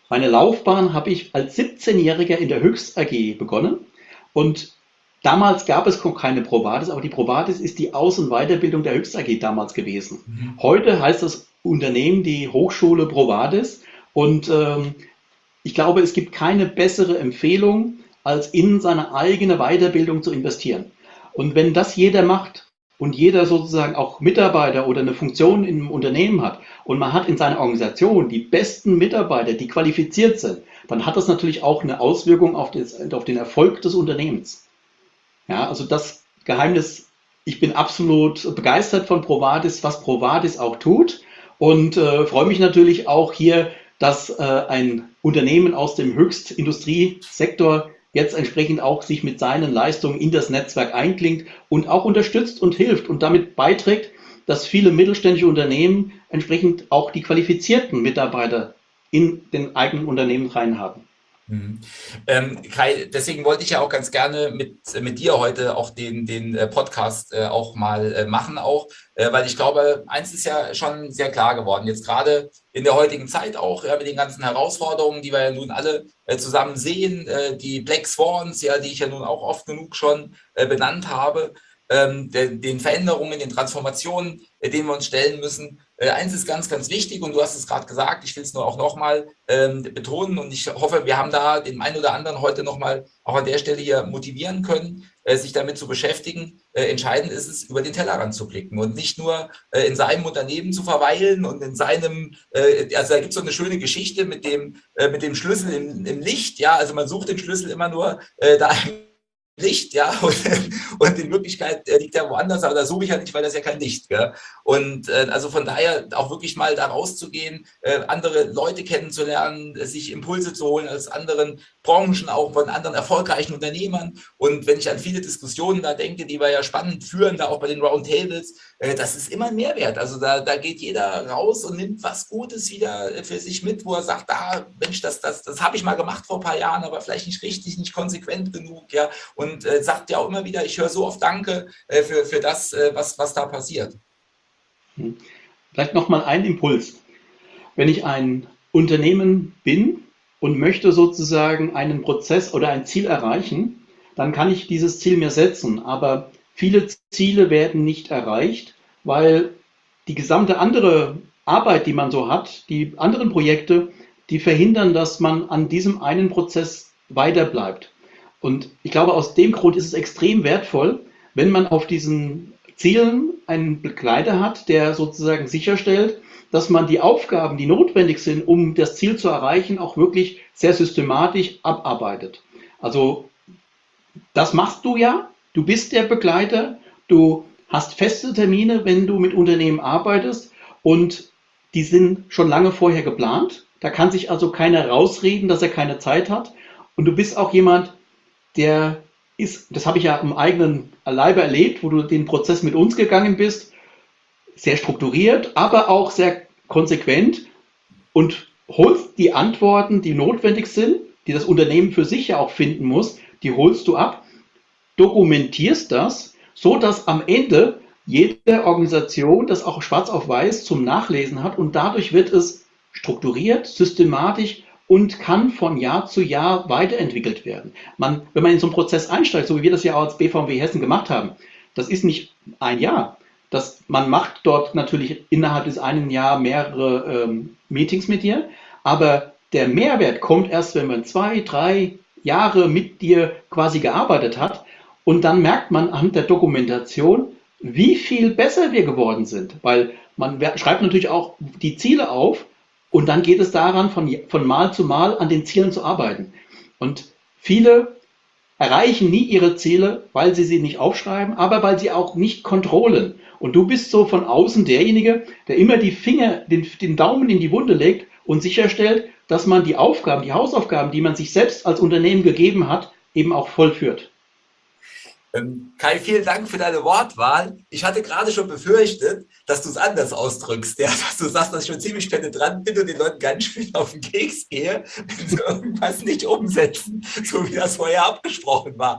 Meine Laufbahn habe ich als siebzehnjähriger in der Höchst A G begonnen und damals gab es noch keine Provadis, aber die Provadis ist die Aus- und Weiterbildung der Höchst A G damals gewesen. Mhm. Heute heißt das Unternehmen die Hochschule Provadis und ähm, ich glaube, es gibt keine bessere Empfehlung, als in seine eigene Weiterbildung zu investieren. Und wenn das jeder macht und jeder sozusagen auch Mitarbeiter oder eine Funktion im Unternehmen hat und man hat in seiner Organisation die besten Mitarbeiter, die qualifiziert sind, dann hat das natürlich auch eine Auswirkung auf, das, auf den Erfolg des Unternehmens. Ja, also das Geheimnis, ich bin absolut begeistert von Provadis, was Provadis auch tut und äh, freue mich natürlich auch hier, dass äh, ein Unternehmen aus dem Höchstindustriesektor jetzt entsprechend auch sich mit seinen Leistungen in das Netzwerk einklingt und auch unterstützt und hilft und damit beiträgt, dass viele mittelständische Unternehmen entsprechend auch die qualifizierten Mitarbeiter in den eigenen Unternehmen rein haben. Mhm. Ähm, Kai, deswegen wollte ich ja auch ganz gerne mit, mit dir heute auch den, den äh, Podcast äh, auch mal äh, machen, auch, äh, weil ich glaube, eins ist ja schon sehr klar geworden, jetzt gerade in der heutigen Zeit auch, ja, mit den ganzen Herausforderungen, die wir ja nun alle äh, zusammen sehen, äh, die Black Swans, ja, die ich ja nun auch oft genug schon äh, benannt habe, ähm, der, den Veränderungen, den Transformationen, äh, denen wir uns stellen müssen. Äh, eins ist ganz, ganz wichtig und du hast es gerade gesagt, ich will es nur auch nochmal ähm, betonen und ich hoffe, wir haben da den einen oder anderen heute nochmal auch an der Stelle hier motivieren können, äh, sich damit zu beschäftigen. Äh, entscheidend ist es, über den Tellerrand zu blicken und nicht nur äh, in seinem Unternehmen zu verweilen und in seinem, äh, also da gibt es so eine schöne Geschichte mit dem, äh, mit dem Schlüssel im, im Licht, ja, also man sucht den Schlüssel immer nur äh, da Licht, ja, und, und in Wirklichkeit äh, liegt er woanders, aber da suche ich ja nicht, weil das ist ja kein Licht, gell? Und äh, also von daher auch wirklich mal da rauszugehen, äh, andere Leute kennenzulernen, äh, sich Impulse zu holen aus anderen Branchen, auch von anderen erfolgreichen Unternehmern. Und wenn ich an viele Diskussionen da denke, die wir ja spannend führen, da auch bei den Roundtables, äh, das ist immer ein Mehrwert. Also da, da geht jeder raus und nimmt was Gutes wieder für sich mit, wo er sagt, ah, Mensch, das, das, das habe ich mal gemacht vor ein paar Jahren, aber vielleicht nicht richtig, nicht konsequent genug, ja. Und äh, sagt ja auch immer wieder, ich höre so oft Danke äh, für, für das, äh, was, was da passiert. Vielleicht nochmal ein Impuls. Wenn ich ein Unternehmen bin und möchte sozusagen einen Prozess oder ein Ziel erreichen, dann kann ich dieses Ziel mir setzen. Aber viele Ziele werden nicht erreicht, weil die gesamte andere Arbeit, die man so hat, die anderen Projekte, die verhindern, dass man an diesem einen Prozess weiter bleibt. Und ich glaube, aus dem Grund ist es extrem wertvoll, wenn man auf diesen Zielen einen Begleiter hat, der sozusagen sicherstellt, dass man die Aufgaben, die notwendig sind, um das Ziel zu erreichen, auch wirklich sehr systematisch abarbeitet. Also das machst du ja, du bist der Begleiter, du hast feste Termine, wenn du mit Unternehmen arbeitest und die sind schon lange vorher geplant. Da kann sich also keiner rausreden, dass er keine Zeit hat. Und du bist auch jemand, der ist, das habe ich ja im eigenen Leibe erlebt, wo du den Prozess mit uns gegangen bist, sehr strukturiert, aber auch sehr konsequent und holst die Antworten, die notwendig sind, die das Unternehmen für sich ja auch finden muss, die holst du ab, dokumentierst das, so dass am Ende jede Organisation das auch schwarz auf weiß zum Nachlesen hat und dadurch wird es strukturiert, systematisch und kann von Jahr zu Jahr weiterentwickelt werden. Man, wenn man in so einen Prozess einsteigt, so wie wir das ja auch als B V M W Hessen gemacht haben, das ist nicht ein Jahr. Das, man macht dort natürlich innerhalb des einen Jahres mehrere ähm, Meetings mit dir, aber der Mehrwert kommt erst, wenn man zwei, drei Jahre mit dir quasi gearbeitet hat und dann merkt man anhand der Dokumentation, wie viel besser wir geworden sind, weil man schreibt natürlich auch die Ziele auf, und dann geht es daran, von, von Mal zu Mal an den Zielen zu arbeiten. Und viele erreichen nie ihre Ziele, weil sie sie nicht aufschreiben, aber weil sie auch nicht kontrollen. Und du bist so von außen derjenige, der immer die Finger, den, den Daumen in die Wunde legt und sicherstellt, dass man die Aufgaben, die Hausaufgaben, die man sich selbst als Unternehmen gegeben hat, eben auch vollführt. Ähm, Kai, vielen Dank für deine Wortwahl. Ich hatte gerade schon befürchtet, dass du es anders ausdrückst, ja, dass du sagst, dass ich schon ziemlich penetrant bin und den Leuten ganz schön auf den Keks gehe, wenn sie irgendwas nicht umsetzen, so wie das vorher abgesprochen war.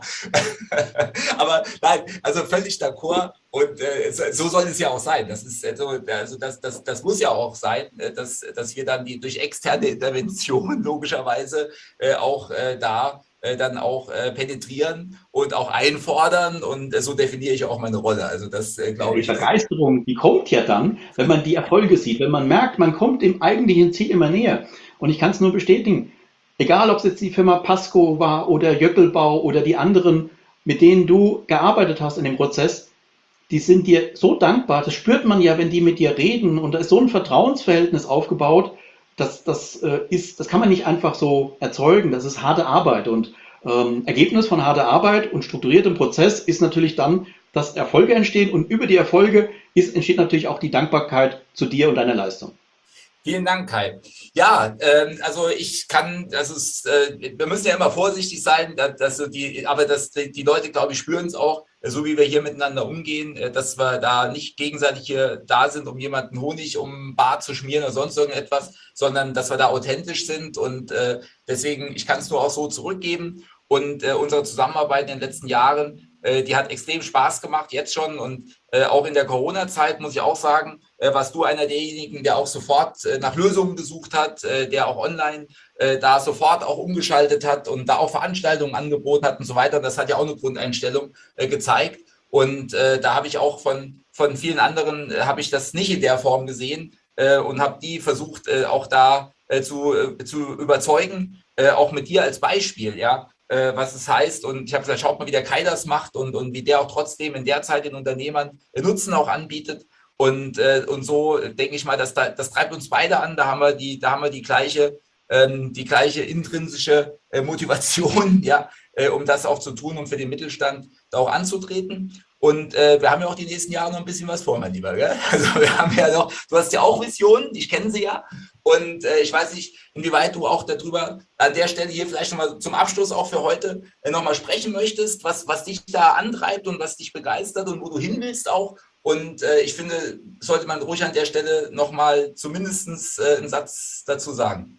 Aber nein, also völlig d'accord. Und äh, so soll es ja auch sein. Das ist äh, so, also das, das, das muss ja auch sein, äh, dass, dass wir dann die durch externe Intervention logischerweise äh, auch äh, da äh, dann auch äh, penetrieren und auch einfordern. Und äh, so definiere ich auch meine Rolle. Also das äh, glaube Die ich. Begeisterung, die kommt ja dann, wenn man die Erfolge sieht, wenn man merkt, man kommt dem eigentlichen Ziel immer näher. Und ich kann es nur bestätigen, egal ob es jetzt die Firma Pasco war oder Jöckelbau oder die anderen, mit denen du gearbeitet hast in dem Prozess, die sind dir so dankbar, das spürt man ja, wenn die mit dir reden und da ist so ein Vertrauensverhältnis aufgebaut, das, das, äh, ist, das kann man nicht einfach so erzeugen, das ist harte Arbeit und ähm, Ergebnis von harter Arbeit und strukturiertem Prozess ist natürlich dann, dass Erfolge entstehen und über die Erfolge ist, entsteht natürlich auch die Dankbarkeit zu dir und deiner Leistung. Vielen Dank, Kai. Ja, ähm, also ich kann, also es, äh, wir müssen ja immer vorsichtig sein, dass, dass die, aber dass die, die Leute, glaube ich, spüren es auch, so wie wir hier miteinander umgehen, dass wir da nicht gegenseitig hier da sind, um jemanden Honig um den Bart zu schmieren oder sonst irgendetwas, sondern dass wir da authentisch sind und äh, deswegen, ich kann es nur auch so zurückgeben und äh, unsere Zusammenarbeit in den letzten Jahren, äh, die hat extrem Spaß gemacht, jetzt schon und äh, auch in der Corona-Zeit, muss ich auch sagen, äh, warst du einer derjenigen, der auch sofort äh, nach Lösungen gesucht hat, äh, der auch online äh, da sofort auch umgeschaltet hat und da auch Veranstaltungen angeboten hat und so weiter. Das hat ja auch eine Grundeinstellung äh, gezeigt. Und äh, da habe ich auch von, von vielen anderen, äh, habe ich das nicht in der Form gesehen äh, und habe die versucht, äh, auch da äh, zu, äh, zu überzeugen, äh, auch mit dir als Beispiel, ja, äh, was es heißt. Und ich habe gesagt, schaut mal, wie der Kai das macht und, und wie der auch trotzdem in der Zeit den Unternehmern äh, Nutzen auch anbietet. Und, äh, und so denke ich mal, dass da, das treibt uns beide an. Da haben wir die, da haben wir die gleiche, ähm, die gleiche intrinsische äh, Motivation, ja, äh, um das auch zu tun und für den Mittelstand da auch anzutreten. Und äh, wir haben ja auch die nächsten Jahre noch ein bisschen was vor, mein Lieber. Gell? Also wir haben ja noch, du hast ja auch Visionen, ich kenne sie ja. Und äh, ich weiß nicht, inwieweit du auch darüber an der Stelle hier vielleicht nochmal zum Abschluss auch für heute äh, nochmal sprechen möchtest, was, was dich da antreibt und was dich begeistert und wo du hin willst auch. Und äh, ich finde, sollte man ruhig an der Stelle nochmal zumindest äh, einen Satz dazu sagen.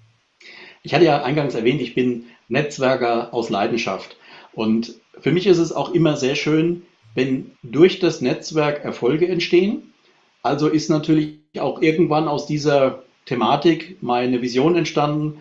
Ich hatte ja eingangs erwähnt, ich bin Netzwerker aus Leidenschaft. Und für mich ist es auch immer sehr schön, wenn durch das Netzwerk Erfolge entstehen. Also ist natürlich auch irgendwann aus dieser Thematik meine Vision entstanden,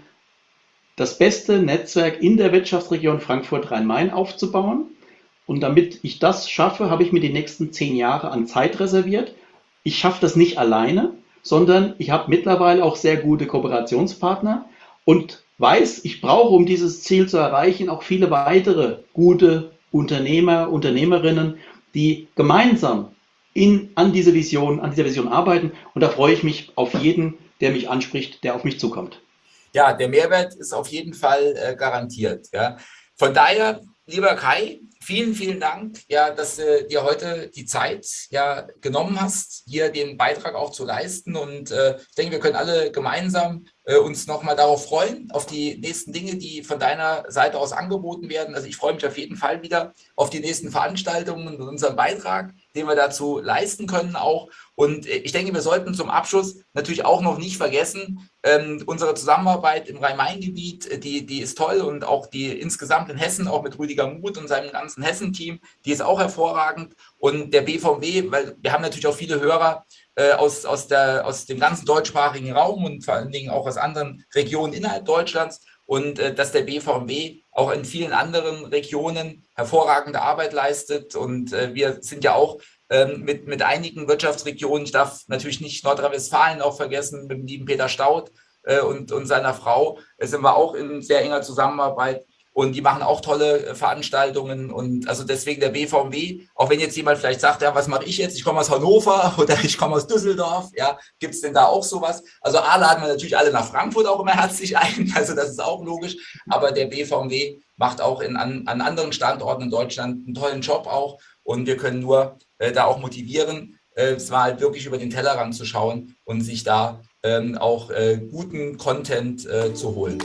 das beste Netzwerk in der Wirtschaftsregion Frankfurt-Rhein-Main aufzubauen. Und damit ich das schaffe, habe ich mir die nächsten zehn Jahre an Zeit reserviert. Ich schaffe das nicht alleine, sondern ich habe mittlerweile auch sehr gute Kooperationspartner und weiß, ich brauche, um dieses Ziel zu erreichen, auch viele weitere gute Unternehmer, Unternehmerinnen, die gemeinsam in, an diese Vision, an dieser Vision arbeiten. Und da freue ich mich auf jeden, der mich anspricht, der auf mich zukommt. Ja, der Mehrwert ist auf jeden Fall äh, garantiert. Ja. Von daher, lieber Kai, vielen, vielen Dank, ja, dass du dir heute die Zeit ja, genommen hast, hier den Beitrag auch zu leisten. Und äh, ich denke, wir können alle gemeinsam äh, uns nochmal darauf freuen, auf die nächsten Dinge, die von deiner Seite aus angeboten werden. Also ich freue mich auf jeden Fall wieder auf die nächsten Veranstaltungen und unseren Beitrag, den wir dazu leisten können auch. Und äh, ich denke, wir sollten zum Abschluss natürlich auch noch nicht vergessen, ähm, unsere Zusammenarbeit im Rhein-Main-Gebiet, die, die ist toll und auch die insgesamt in Hessen, auch mit Rüdiger Muth und seinem ganzen Hessen-Team, die ist auch hervorragend. Und der B V W, weil wir haben natürlich auch viele Hörer äh, aus, aus, der, aus dem ganzen deutschsprachigen Raum und vor allen Dingen auch aus anderen Regionen innerhalb Deutschlands. Und äh, dass der B V W auch in vielen anderen Regionen hervorragende Arbeit leistet. Und äh, wir sind ja auch ähm, mit, mit einigen Wirtschaftsregionen, ich darf natürlich nicht Nordrhein-Westfalen auch vergessen, mit dem lieben Peter Staudt äh, und, und seiner Frau, äh, sind wir auch in sehr enger Zusammenarbeit. Und die machen auch tolle Veranstaltungen. Und also deswegen der B V W, auch wenn jetzt jemand vielleicht sagt, ja, was mache ich jetzt? Ich komme aus Hannover oder ich komme aus Düsseldorf. Ja, gibt es denn da auch sowas? Also A, laden wir natürlich alle nach Frankfurt auch immer herzlich ein. Also das ist auch logisch. Aber der B V W macht auch in, an, an anderen Standorten in Deutschland einen tollen Job auch. Und wir können nur äh, da auch motivieren, äh, es mal halt wirklich über den Tellerrand zu schauen und sich da ähm, auch äh, guten Content äh, zu holen.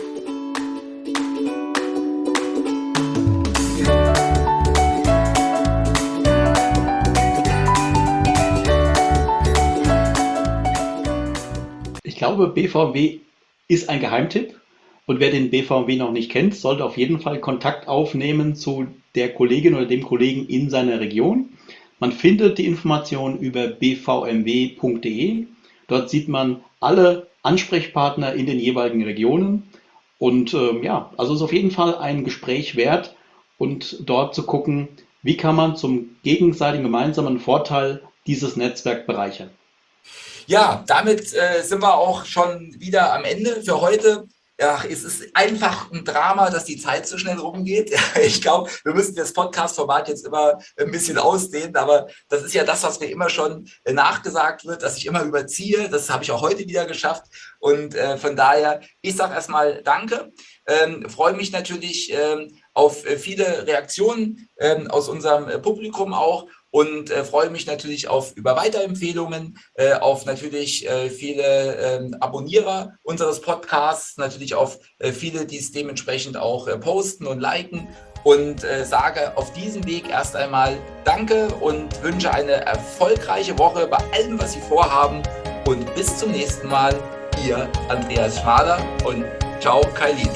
glaube, B V M W ist ein Geheimtipp. Und wer den B V M W noch nicht kennt, sollte auf jeden Fall Kontakt aufnehmen zu der Kollegin oder dem Kollegen in seiner Region. Man findet die Informationen über b v m w punkt d e. Dort sieht man alle Ansprechpartner in den jeweiligen Regionen. Und ähm, ja, also ist auf jeden Fall ein Gespräch wert und dort zu gucken, wie kann man zum gegenseitigen gemeinsamen Vorteil dieses Netzwerk bereichern. Ja, damit äh, sind wir auch schon wieder am Ende für heute. Ja, es ist einfach ein Drama, dass die Zeit so schnell rumgeht. Ich glaube, wir müssen das Podcast-Format jetzt immer ein bisschen ausdehnen, aber das ist ja das, was mir immer schon nachgesagt wird, dass ich immer überziehe. Das habe ich auch heute wieder geschafft. Und äh, von daher, ich sage erstmal Danke. Ähm, freue mich natürlich ähm, auf viele Reaktionen ähm, aus unserem äh, Publikum auch. Und äh, freue mich natürlich auf über Weiterempfehlungen, äh, auf natürlich äh, viele äh, Abonnierer unseres Podcasts, natürlich auf äh, viele, die es dementsprechend auch äh, posten und liken und äh, sage auf diesem Weg erst einmal Danke und wünsche eine erfolgreiche Woche bei allem, was Sie vorhaben und bis zum nächsten Mal. Ihr Andreas Schmaler und ciao, Kai Lied.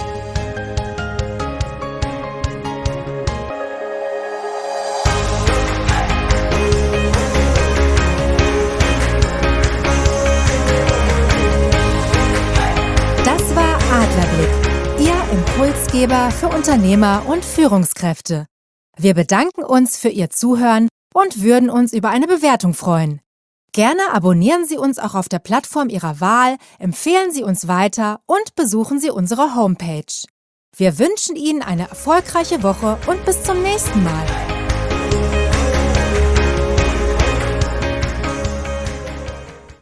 Adlerblick, Ihr Impulsgeber für Unternehmer und Führungskräfte. Wir bedanken uns für Ihr Zuhören und würden uns über eine Bewertung freuen. Gerne abonnieren Sie uns auch auf der Plattform Ihrer Wahl, empfehlen Sie uns weiter und besuchen Sie unsere Homepage. Wir wünschen Ihnen eine erfolgreiche Woche und bis zum nächsten Mal.